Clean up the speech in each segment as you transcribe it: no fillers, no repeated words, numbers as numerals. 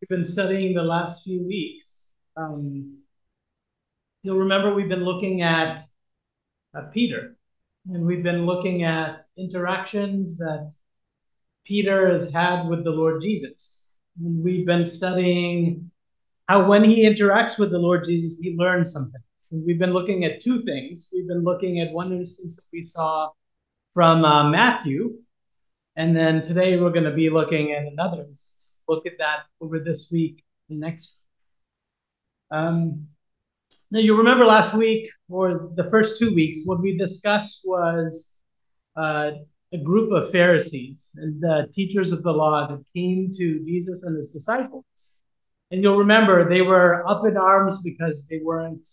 we've been studying the last few weeks. You'll remember we've been looking at Peter, and we've been looking at interactions that Peter has had with the Lord Jesus. And we've been studying how when he interacts with the Lord Jesus, he learns something. And we've been looking at two things. We've been looking at one instance that we saw from Matthew, and then today we're going to be looking at another instance. Look at that over this week and next. Now, you remember last week or the first 2 weeks, what we discussed was uh, a group of Pharisees and the teachers of the law that came to Jesus and his disciples. And you'll remember they were up in arms because they weren't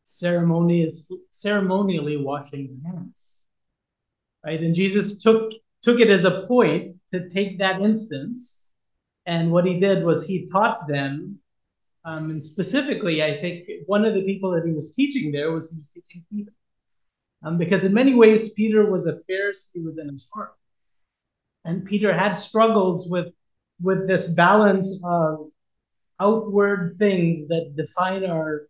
ceremonially washing their hands, right? And Jesus took it as a point to take that instance, and what he did was he taught them, and specifically, I think one of the people that he was teaching there was he was teaching Peter, because in many ways Peter was a Pharisee within his heart, and Peter had struggles with this balance of outward things that define our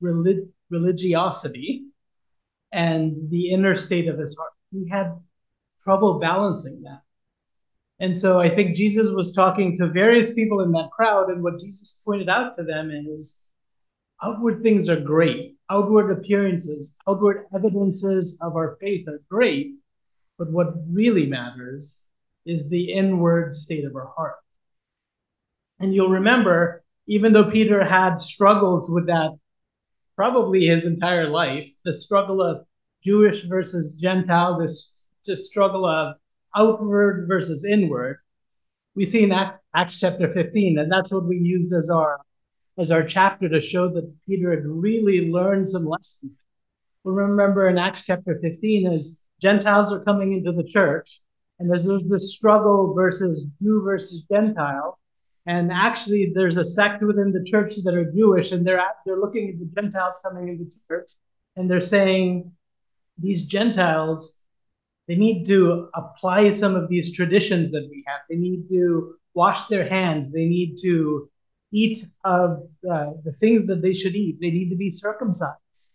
religiosity and the inner state of his heart. He had trouble balancing that. And so I think Jesus was talking to various people in that crowd, and what Jesus pointed out to them is outward things are great. Outward appearances, outward evidences of our faith are great, but what really matters is the inward state of our heart. And you'll remember, even though Peter had struggles with that probably his entire life, the struggle of Jewish versus Gentile, this struggle of outward versus inward, we see in Acts chapter 15, and that's what we used as our chapter to show that Peter had really learned some lessons. We remember in Acts chapter 15, as Gentiles are coming into the church, and as there's this struggle versus Jew versus Gentile, and actually there's a sect within the church that are Jewish, and they're looking at the Gentiles coming into church, and they're saying these Gentiles, they need to apply some of these traditions that we have. They need to wash their hands. They need to eat of the things that they should eat. They need to be circumcised.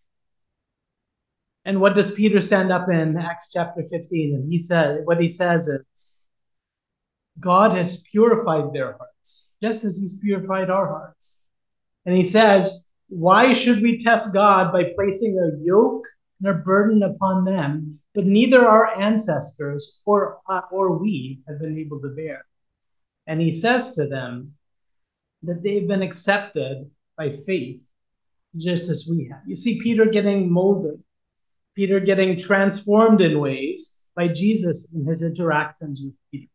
And what does Peter stand up in Acts chapter 15? And what he says is, God has purified their hearts, just as he's purified our hearts. And he says, why should we test God by placing a yoke and a burden upon them that neither our ancestors or we have been able to bear? And he says to them that they've been accepted by faith, just as we have. You see Peter getting molded, Peter getting transformed in ways by Jesus in his interactions with Peter.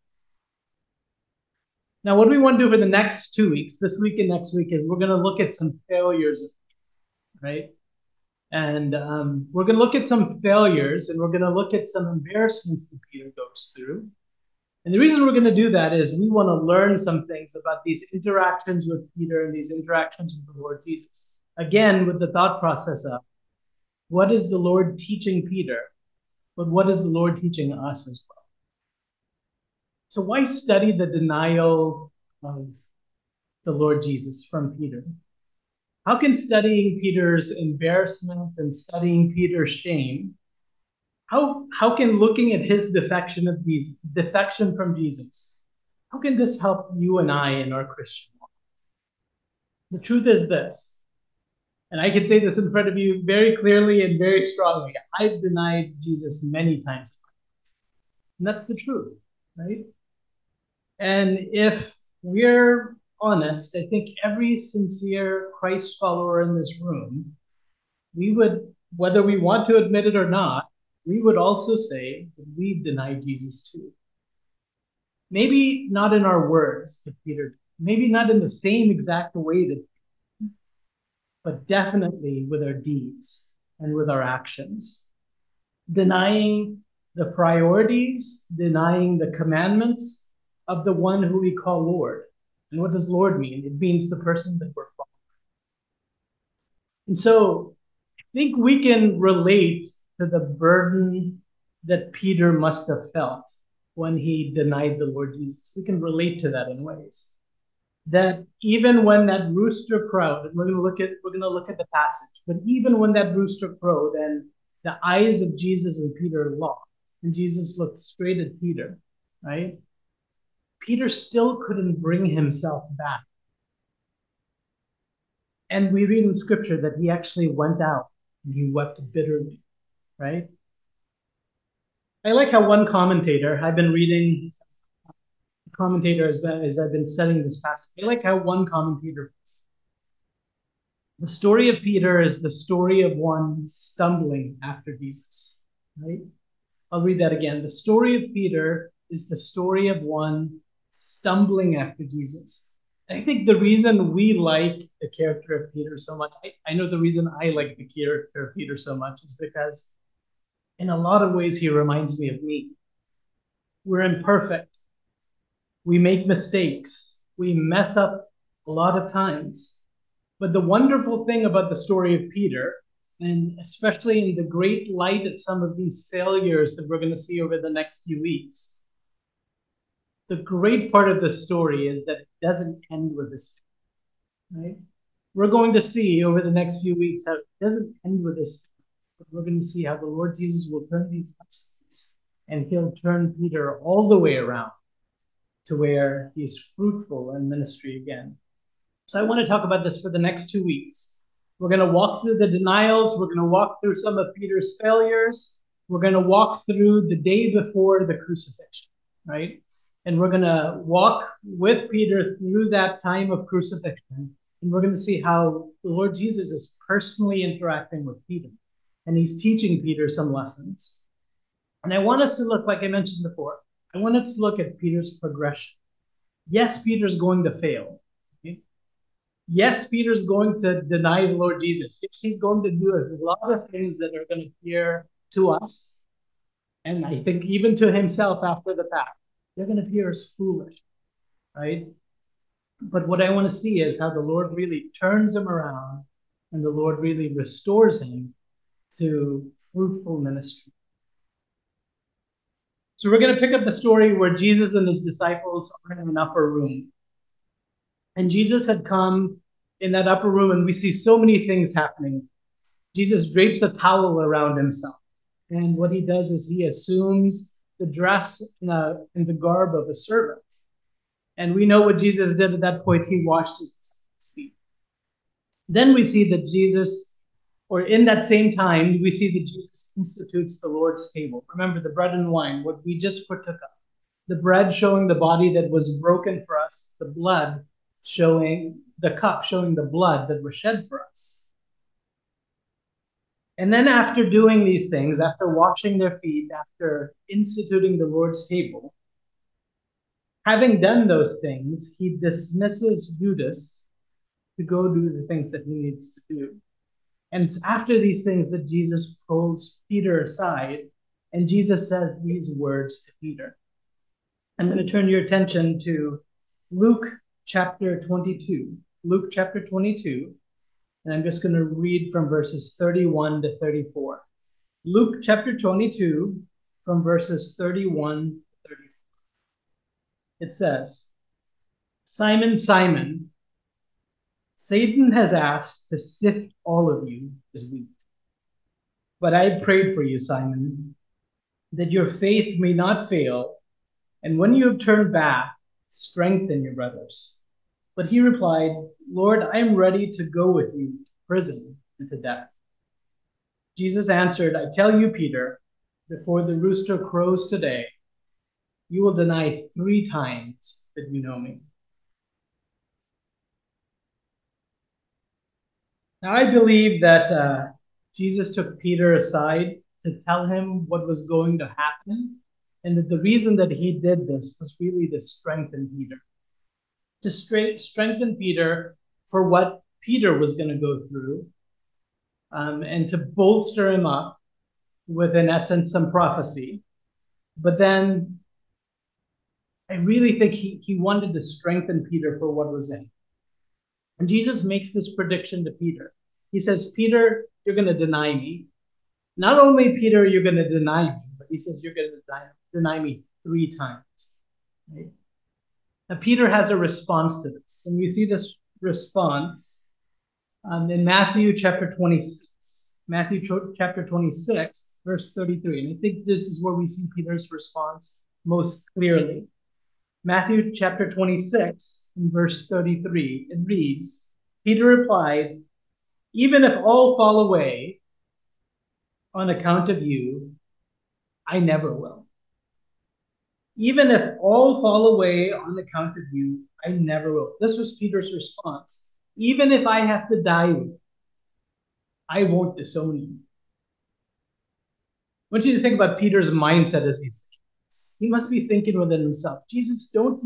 Now, what we want to do for the next 2 weeks, this week and next week, is we're going to look at some failures, right? And we're going to look at some failures, and we're going to look at some embarrassments that Peter goes through. And the reason we're going to do that is we want to learn some things about these interactions with Peter and these interactions with the Lord Jesus. Again, with the thought process of what is the Lord teaching Peter, but what is the Lord teaching us as well? So why study the denial of the Lord Jesus from Peter? How can studying Peter's embarrassment and studying Peter's shame, how can looking at his defection from Jesus, how can this help you and I in our Christian walk? The truth is this, and I can say this in front of you very clearly and very strongly. I've denied Jesus many times. And that's the truth, right? And if we're honest, I think every sincere Christ follower in this room, we would, whether we want to admit it or not, we would also say that we've denied Jesus too. Maybe not in our words to Peter, maybe not in the same exact way that, but definitely with our deeds and with our actions. Denying the priorities, denying the commandments of the one who we call Lord. And what does Lord mean? It means the person that we're following. And so I think we can relate to the burden that Peter must have felt when he denied the Lord Jesus. We can relate to that in ways. that even when that rooster crowed, and we're gonna look at the passage, but even when that rooster crowed and the eyes of Jesus and Peter locked, and Jesus looked straight at Peter, right? Peter still couldn't bring himself back. And we read in scripture that he actually went out and he wept bitterly, right? I like how one commentator, I've been reading commentators as I've been studying this passage. I like how one commentator puts it. The story of Peter is the story of one stumbling after Jesus, right? I'll read that again. The story of Peter is the story of one stumbling after Jesus. I think the reason we like the character of Peter so much, I know the reason I like the character of Peter so much is because in a lot of ways he reminds me of me. We're imperfect. We make mistakes. We mess up a lot of times. But the wonderful thing about the story of Peter, and especially in the great light of some of these failures that we're going to see over the next few weeks, the great part of the story is that it doesn't end with this, right? We're going to see over the next few weeks how it doesn't end with this, but we're going to see how the Lord Jesus will turn these lessons and he'll turn Peter all the way around to where he's fruitful in ministry again. So I want to talk about this for the next 2 weeks. We're going to walk through the denials. We're going to walk through some of Peter's failures. We're going to walk through the day before the crucifixion, right? And we're going to walk with Peter through that time of crucifixion. And we're going to see how the Lord Jesus is personally interacting with Peter. And he's teaching Peter some lessons. And I want us to look, like I mentioned before, I want us to look at Peter's progression. Yes, Peter's going to fail. Okay? Yes, Peter's going to deny the Lord Jesus. Yes, he's going to do a lot of things that are going to appear to us, and I think even to himself after the fact, they're going to appear as foolish, right? But what I want to see is how the Lord really turns him around and the Lord really restores him to fruitful ministry. So we're going to pick up the story where Jesus and his disciples are in an upper room. And Jesus had come in that upper room, and we see so many things happening. Jesus drapes a towel around himself. And what he does is he assumes the dress and the garb of a servant. And we know what Jesus did at that point. He washed his disciples' feet. Then we see that Jesus, or in that same time, we see that Jesus institutes the Lord's table. Remember the bread and wine, what we just partook of. The bread showing the body that was broken for us, the blood showing the cup, showing the blood that was shed for us. And then after doing these things, after washing their feet, after instituting the Lord's table, having done those things, he dismisses Judas to go do the things that he needs to do. And it's after these things that Jesus pulls Peter aside, and Jesus says these words to Peter. I'm going to turn your attention to Luke chapter 22. Luke chapter 22, and I'm just going to read from verses 31 to 34. Luke chapter 22, from verses 31 to 34. It says, Simon, Simon, Satan has asked to sift all of you as wheat. But I prayed for you, Simon, that your faith may not fail, and when you have turned back, strengthen your brothers. But he replied, Lord, I am ready to go with you to prison and to death. Jesus answered, I tell you, Peter, before the rooster crows today, you will deny 3 times that you know me. Now, I believe that Jesus took Peter aside to tell him what was going to happen, and that the reason that he did this was really to strengthen Peter. To strengthen Peter for what Peter was going to go through, and to bolster him up with, in essence, some prophecy. But then I really think he wanted to strengthen Peter for what was in. And Jesus makes this prediction to Peter. He says, Peter, you're going to deny me. Not only, Peter, you're going to deny me, but he says, you're going to deny me 3 times. Right? Now, Peter has a response to this, and we see this response in Matthew chapter 26. Matthew chapter 26, verse 33. And I think this is where we see Peter's response most clearly. Matthew chapter 26, in verse 33, it reads, Peter replied, even if all fall away on account of you, I never will. Even if all fall away on account of you, I never will. This was Peter's response. Even if I have to die with you, I won't disown you. I want you to think about Peter's mindset as he's saying this. He must be thinking within himself, Jesus, don't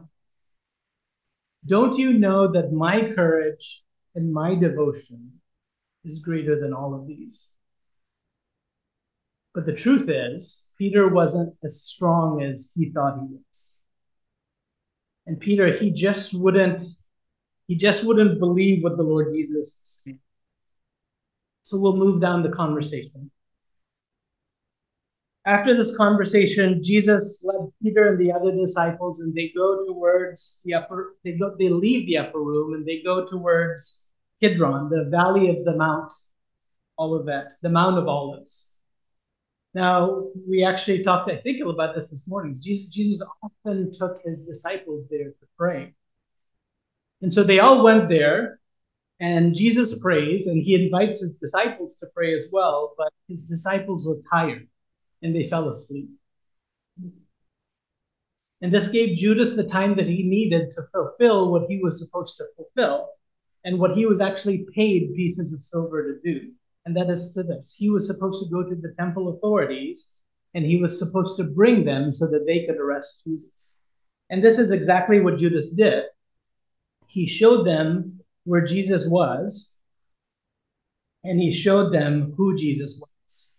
you know that my courage and my devotion is greater than all of these? But the truth is, Peter wasn't as strong as he thought he was. And Peter, he just wouldn't believe what the Lord Jesus was saying. So we'll move down the conversation. After this conversation, Jesus led Peter and the other disciples, and they go towards the upper. They leave the upper room and they go towards Kidron, the valley of the Mount Olivet, the Mount of Olives. Now, we actually talked, I think, about this morning. Jesus often took his disciples there to pray. And so they all went there, and Jesus prays, and he invites his disciples to pray as well, but his disciples were tired, and they fell asleep. And this gave Judas the time that he needed to fulfill what he was supposed to fulfill, and what he was actually paid pieces of silver to do. And that is to this. He was supposed to go to the temple authorities, and he was supposed to bring them so that they could arrest Jesus. And this is exactly what Judas did. He showed them where Jesus was, and he showed them who Jesus was.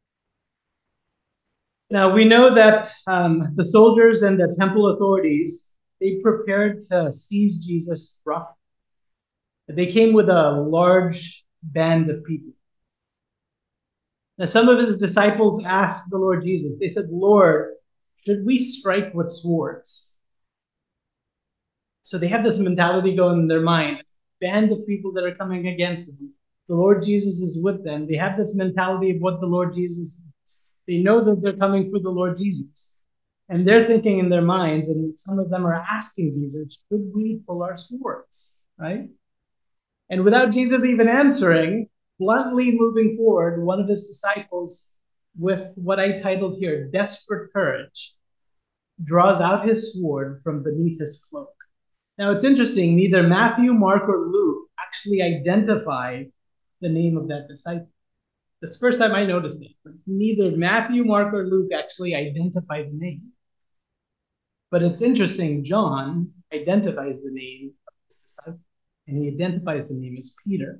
Now, we know that the soldiers and the temple authorities, they prepared to seize Jesus roughly. They came with a large band of people. Now, some of his disciples asked the Lord Jesus, they said, Lord, should we strike with swords? So they have this mentality going in their mind, a band of people that are coming against them. The Lord Jesus is with them. They have this mentality of what the Lord Jesus is. They know that they're coming for the Lord Jesus. And they're thinking in their minds, and some of them are asking Jesus, should we pull our swords, right? And without Jesus even answering, bluntly moving forward, one of his disciples, with what I titled here, desperate courage, draws out his sword from beneath his cloak. Now, it's interesting, neither Matthew, Mark, or Luke actually identify the name of that disciple. That's the first time I noticed it. But neither Matthew, Mark, or Luke actually identify the name. But it's interesting, John identifies the name of this disciple, and he identifies the name as Peter.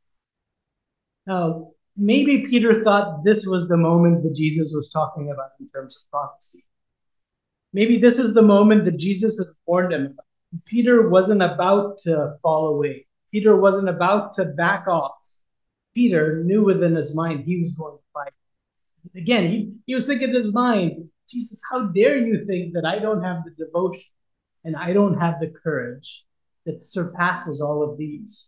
Now, maybe Peter thought this was the moment that Jesus was talking about in terms of prophecy. Maybe this is the moment that Jesus had warned him about. Peter wasn't about to fall away. Peter wasn't about to back off. Peter knew within his mind he was going to fight. Again, he was thinking in his mind, Jesus, how dare you think that I don't have the devotion and I don't have the courage that surpasses all of these?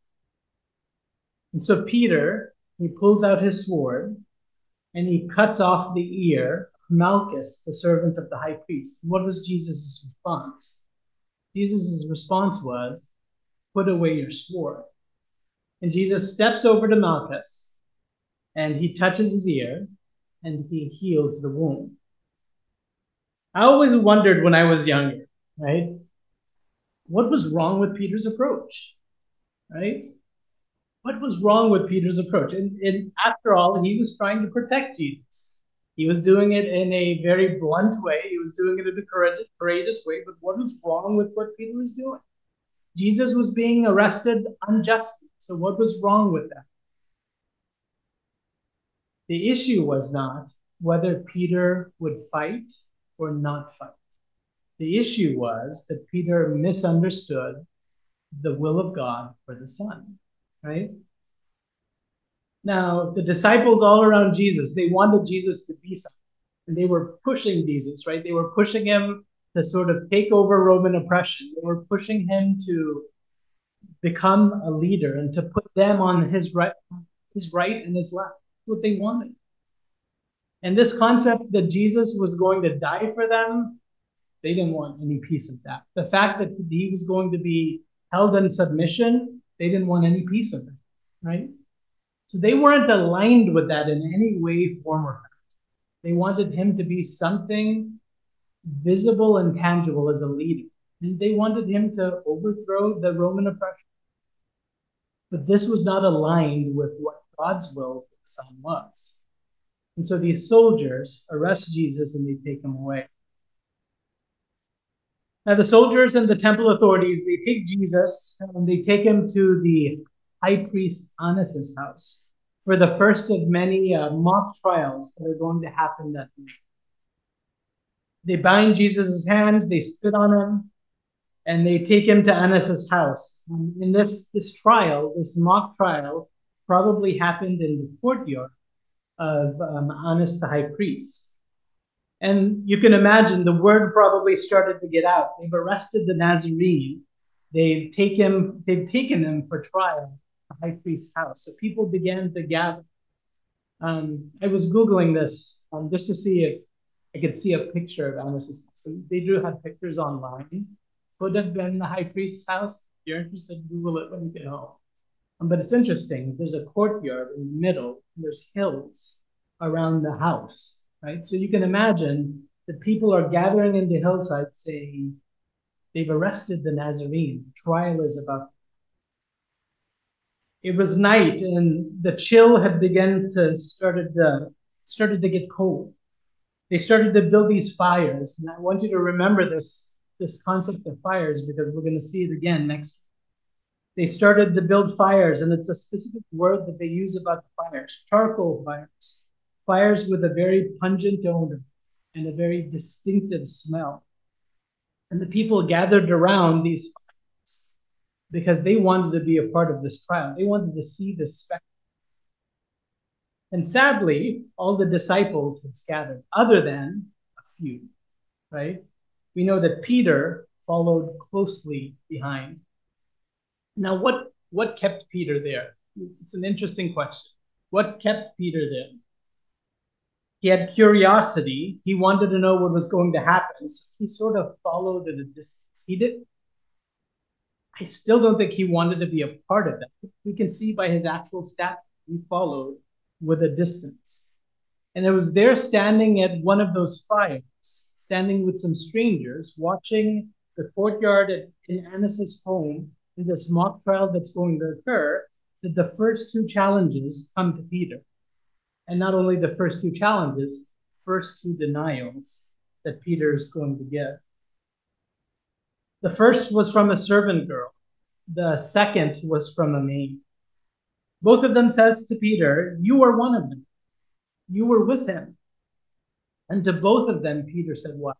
And so Peter, he pulls out his sword and he cuts off the ear of Malchus, the servant of the high priest. What was Jesus' response? Jesus' response was, put away your sword. And Jesus steps over to Malchus and he touches his ear and he heals the wound. I always wondered when I was younger, right? What was wrong with Peter's approach, right? What was wrong with Peter's approach? And after all, he was trying to protect Jesus. He was doing it in a very blunt way. He was doing it in a courageous way. But what was wrong with what Peter was doing? Jesus was being arrested unjustly. So what was wrong with that? The issue was not whether Peter would fight or not fight. The issue was that Peter misunderstood the will of God for the Son, right? Now, the disciples all around Jesus, they wanted Jesus to be something. And they were pushing Jesus, right? They were pushing him to sort of take over Roman oppression. They were pushing him to become a leader and to put them on his right and his left. That's what they wanted. And this concept that Jesus was going to die for them, they didn't want any piece of that. The fact that he was going to be held in submission, they didn't want any piece of it, right? So they weren't aligned with that in any way, form, or fashion. They wanted him to be something visible and tangible as a leader. And they wanted him to overthrow the Roman oppression. But this was not aligned with what God's will for the Son was. And so these soldiers arrest Jesus and they take him away. Now the soldiers and the temple authorities, they take Jesus and they take him to the high priest Annas' house for the first of many mock trials that are going to happen that night. They bind Jesus' hands, they spit on him, and they take him to Annas' house. In this trial, this mock trial, probably happened in the courtyard of Annas the high priest. And you can imagine the word probably started to get out. They've arrested the Nazarene. They've taken him for trial at the high priest's house. So people began to gather. I was Googling this just to see if I could see a picture of Annas' house. So they do have pictures online. Could have been the high priest's house. If you're interested, Google it when you get home. But it's interesting. There's a courtyard in the middle. There's hills around the house, right? So you can imagine that people are gathering in the hillside saying, they've arrested the Nazarene. The trial is about. It was night and the chill had begun to started to get cold. They started to build these fires. And I want you to remember this concept of fires because we're going to see it again next. They started to build fires, and it's a specific word that they use about the fires, charcoal fires, fires with a very pungent odor and a very distinctive smell. And the people gathered around these fires because they wanted to be a part of this trial. They wanted to see this spectacle. And sadly, all the disciples had scattered, other than a few, right? We know that Peter followed closely behind. Now, what kept Peter there? It's an interesting question. What kept Peter there? He had curiosity. He wanted to know what was going to happen. So he sort of followed at a distance. I still don't think he wanted to be a part of that. We can see by his actual stature, he followed with a distance. And it was there standing at one of those fires, standing with some strangers, watching the courtyard in Annas' home, in this mock trial that's going to occur, that the first two challenges come to Peter. And not only the first two challenges, first two denials that Peter is going to give. The first was from a servant girl. The second was from a maid. Both of them says to Peter, you are one of them. You were with him. And to both of them, Peter said what?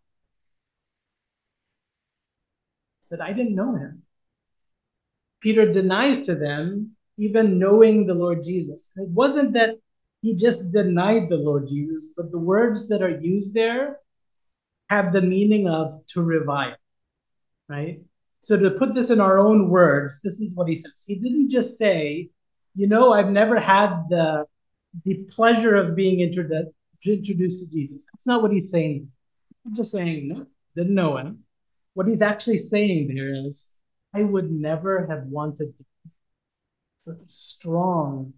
He said, I didn't know him. Peter denies to them even knowing the Lord Jesus. It wasn't that he just denied the Lord Jesus, but the words that are used there have the meaning of to revile, right? So to put this in our own words, this is what he says. He didn't just say, I've never had the pleasure of being introduced to Jesus. That's not what he's saying. He's just saying, no, didn't know him. What he's actually saying there is, I would never have wanted to. So it's a strong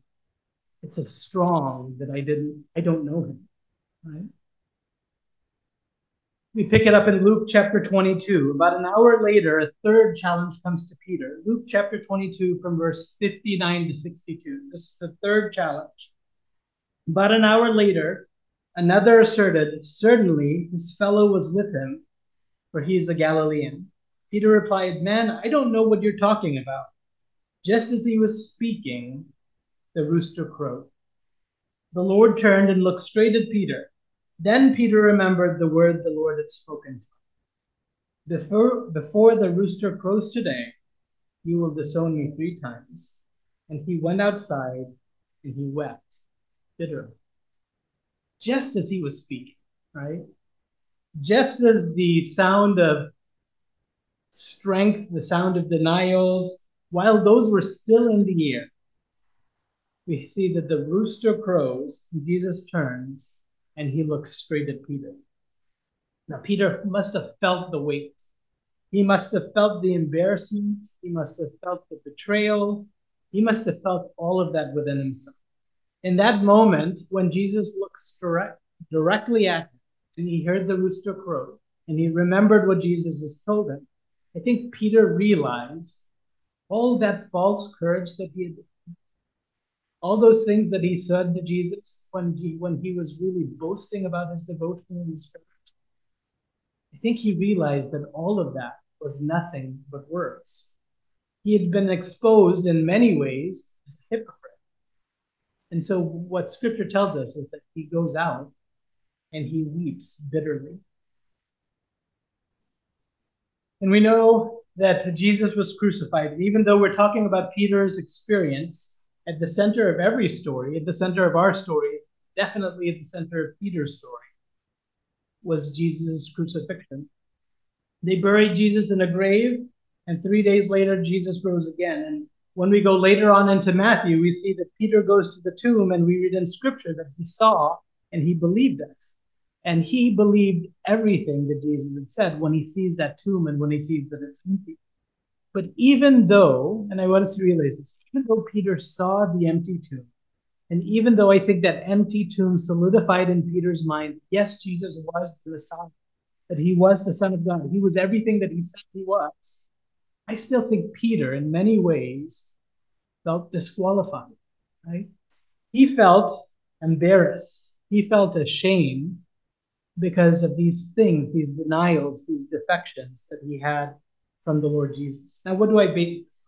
that I don't know him, right? We pick it up in Luke chapter 22. About an hour later, a third challenge comes to Peter. Luke chapter 22 from verse 59 to 62. This is the third challenge. About an hour later, another asserted, certainly his fellow was with him, for he is a Galilean. Peter replied, man, I don't know what you're talking about. Just as he was speaking, the rooster crowed. The Lord turned and looked straight at Peter. Then Peter remembered the word the Lord had spoken to him. Before the rooster crows today, you will disown me 3 times. And he went outside and he wept bitterly. Just as he was speaking, right? just as the sound of strength, the sound of denials, while those were still in the air, we see that the rooster crows and Jesus turns and he looks straight at Peter. Now, Peter must have felt the weight. He must have felt the embarrassment. He must have felt the betrayal. He must have felt all of that within himself. In that moment, when Jesus looks directly at him and he heard the rooster crow and he remembered what Jesus has told him, I think Peter realized all that false courage that he had, all those things that he said to Jesus when he was really boasting about his devotion and his faith. I think he realized that all of that was nothing but words. He had been exposed in many ways as a hypocrite. And so what scripture tells us is that he goes out and he weeps bitterly. And we know that Jesus was crucified. And even though we're talking about Peter's experience, at the center of every story, at the center of our story, definitely at the center of Peter's story, was Jesus' crucifixion. They buried Jesus in a grave, and 3 days later, Jesus rose again. And when we go later on into Matthew, we see that Peter goes to the tomb, and we read in scripture that he saw and he believed it. And he believed everything that Jesus had said when he sees that tomb and when he sees that it's empty. But even though, and I want us to realize this, even though Peter saw the empty tomb, and even though I think that empty tomb solidified in Peter's mind, yes, Jesus was the Messiah, that he was the Son of God, he was everything that he said he was, I still think Peter, in many ways, felt disqualified, right? He felt embarrassed. He felt ashamed because of these things, these denials, these defections that he had from the Lord Jesus. Now, what do I base this?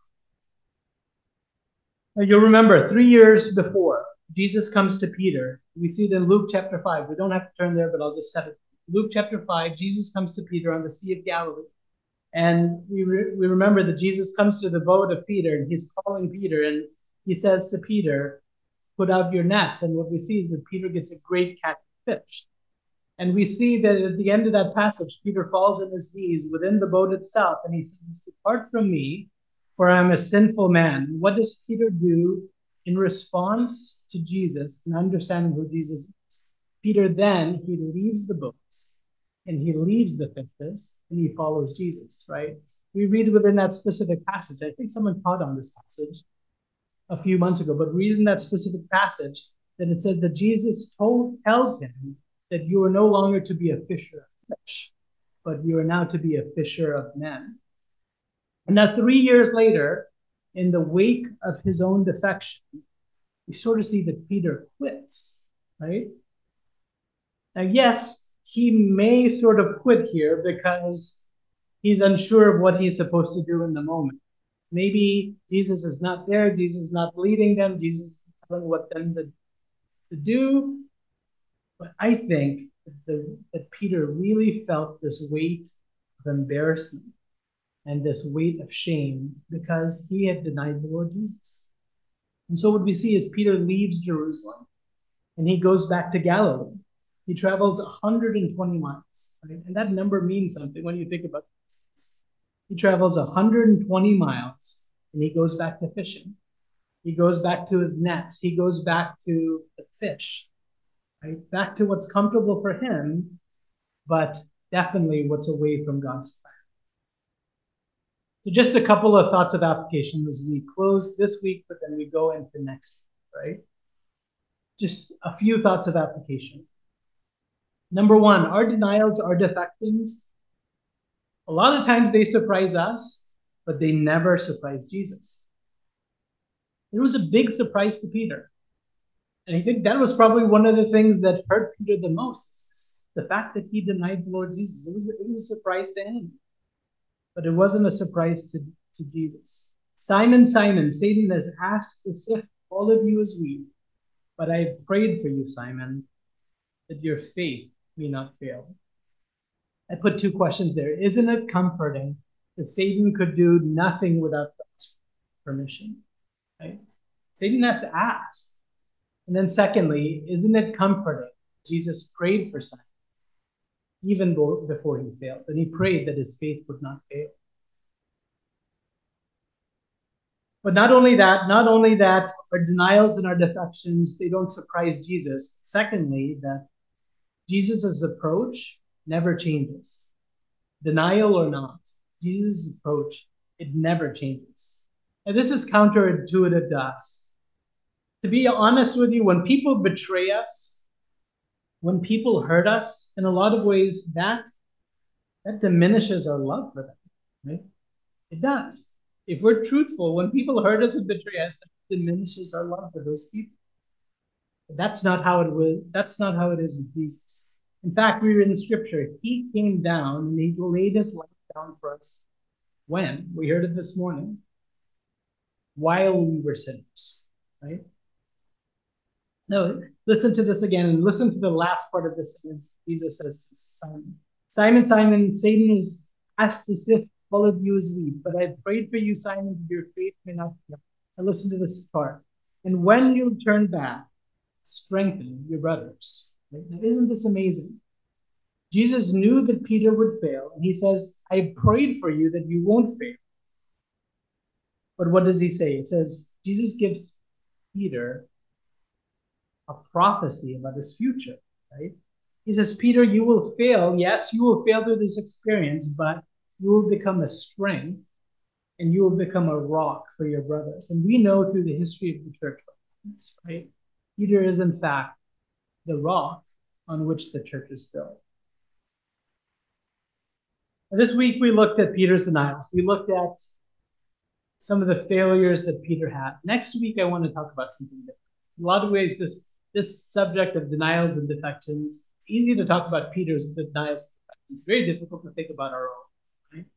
Now, you'll remember 3 years before, Jesus comes to Peter. We see it in Luke chapter 5. We don't have to turn there, but I'll just set it. Luke chapter 5, Jesus comes to Peter on the Sea of Galilee. And we remember that Jesus comes to the boat of Peter and he's calling Peter and he says to Peter, put out your nets. And what we see is that Peter gets a great catch of fish. And we see that at the end of that passage, Peter falls on his knees within the boat itself and he says, depart from me, for I am a sinful man. What does Peter do in response to Jesus and understanding who Jesus is? Peter then, he leaves the boats and he leaves the fishes and he follows Jesus, right? We read within that specific passage. I think someone taught on this passage a few months ago, but reading that specific passage, that it says that Jesus tells him that you are no longer to be a fisher of fish, but you are now to be a fisher of men. And now 3 years later, in the wake of his own defection, we sort of see that Peter quits, right? Now, yes, he may sort of quit here because he's unsure of what he's supposed to do in the moment. Maybe Jesus is not there, Jesus is not leading them, Jesus is telling what them to do. But I think that Peter really felt this weight of embarrassment and this weight of shame because he had denied the Lord Jesus. And so what we see is Peter leaves Jerusalem and he goes back to Galilee. He travels 120 miles, right? And that number means something when you think about it. He travels 120 miles and he goes back to fishing. He goes back to his nets. He goes back to the fish, right? Back to what's comfortable for him, but definitely what's away from God's plan. So just a couple of thoughts of application as we close this week, but then we go into next week, right? Just a few thoughts of application. Number one, our denials, our defections, a lot of times they surprise us, but they never surprise Jesus. It was a big surprise to Peter. And I think that was probably one of the things that hurt Peter the most, the fact that he denied the Lord Jesus. It was a surprise to him, but it wasn't a surprise to Jesus. Simon, Simon, Satan has asked to sift all of you as wheat, but I have prayed for you, Simon, that your faith may not fail. I put two questions there. Isn't it comforting that Satan could do nothing without God's permission? Right? Satan has to ask. And then secondly, isn't it comforting? Jesus prayed for Simon. even before he failed. And he prayed that his faith would not fail. But not only that, our denials and our defections, they don't surprise Jesus. Secondly, that Jesus' approach never changes. Denial or not, Jesus' approach, it never changes. And this is counterintuitive to us. To be honest with you, when people betray us, when people hurt us, in a lot of ways, that diminishes our love for them, right? It does. If we're truthful, when people hurt us and betray us, that diminishes our love for those people. But that's not how it will. That's not how it is with Jesus. In fact, we read in Scripture, he came down and he laid his life down for us. When? We heard it this morning. While we were sinners, right? No, listen to this again and listen to the last part of this sentence. Jesus says to Simon, Simon, Simon, Satan is asked to sift all of you as wheat, but I prayed for you, Simon, that your faith may not fail. And listen to this part. And when you turn back, strengthen your brothers. Right? Now, isn't this amazing? Jesus knew that Peter would fail, and he says, I prayed for you that you won't fail. But what does he say? It says, Jesus gives Peter a prophecy about his future, right? He says, Peter, you will fail. Yes, you will fail through this experience, but you will become a strength and you will become a rock for your brothers. And we know through the history of the church, right? Peter is, in fact, the rock on which the church is built. This week, we looked at Peter's denials. We looked at some of the failures that Peter had. Next week, I want to talk about something different. In a lot of ways, this subject of denials and defections, it's easy to talk about Peter's denials and defections. It's very difficult to think about our own, right?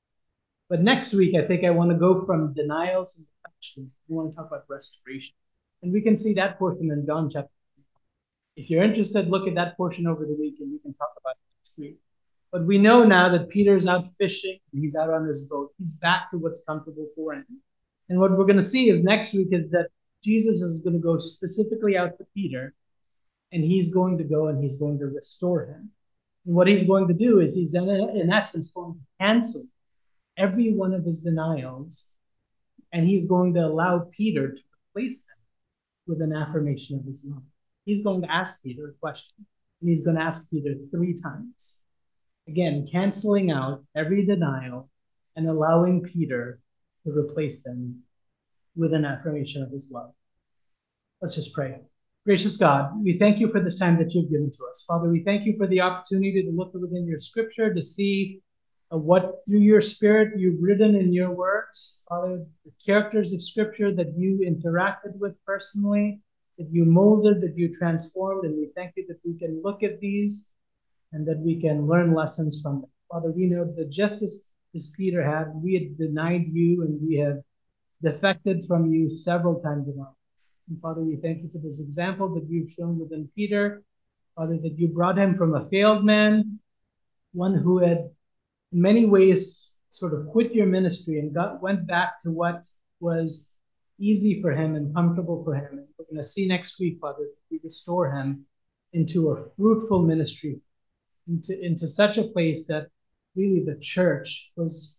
But next week, I think I want to go from denials and defections. We want to talk about restoration. And we can see that portion in John chapter 3. If you're interested, look at that portion over the week and we can talk about it next week. But we know now that Peter's out fishing and he's out on his boat. He's back to what's comfortable for him. And what we're going to see is next week is that Jesus is going to go specifically out to Peter, and he's going to go and he's going to restore him. And what he's going to do is he's in essence going to cancel every one of his denials, and he's going to allow Peter to replace them with an affirmation of his love. He's going to ask Peter a question, and he's going to ask Peter 3 times. Again, canceling out every denial and allowing Peter to replace them with an affirmation of his love. Let's just pray. Gracious God, we thank you for this time that you've given to us. Father, we thank you for the opportunity to look within your scripture, to see what through your spirit you've written in your words. Father, the characters of scripture that you interacted with personally, that you molded, that you transformed, and we thank you that we can look at these and that we can learn lessons from them. Father, we know that just as Peter had, we had denied you and we have defected from you several times in our life. And Father, we thank you for this example that you've shown within Peter. Father, that you brought him from a failed man, one who had in many ways sort of quit your ministry and went back to what was easy for him and comfortable for him. And we're going to see next week, Father, that we restore him into a fruitful ministry, into such a place that really the church was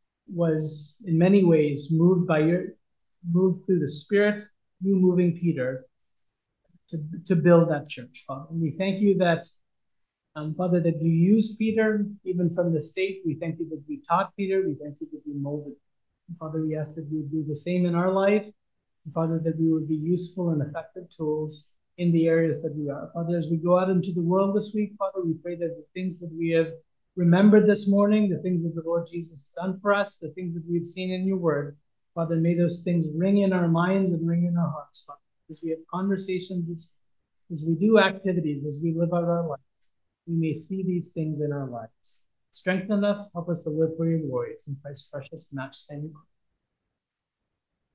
in many ways moved through the Spirit, you moving Peter to build that church, Father. And we thank you that, Father, that you used Peter even from the state. We thank you that you taught Peter. We thank you that you molded. And Father, we ask that you would do the same in our life. And Father, that we would be useful and effective tools in the areas that we are. Father, as we go out into the world this week, Father, we pray that the things that we have remembered this morning, the things that the Lord Jesus has done for us, the things that we've seen in your word, Father, may those things ring in our minds and ring in our hearts, Father, as we have conversations, as we do activities, as we live out our life. We may see these things in our lives. Strengthen us, help us to live for your glory. It's in Christ's precious matchless name.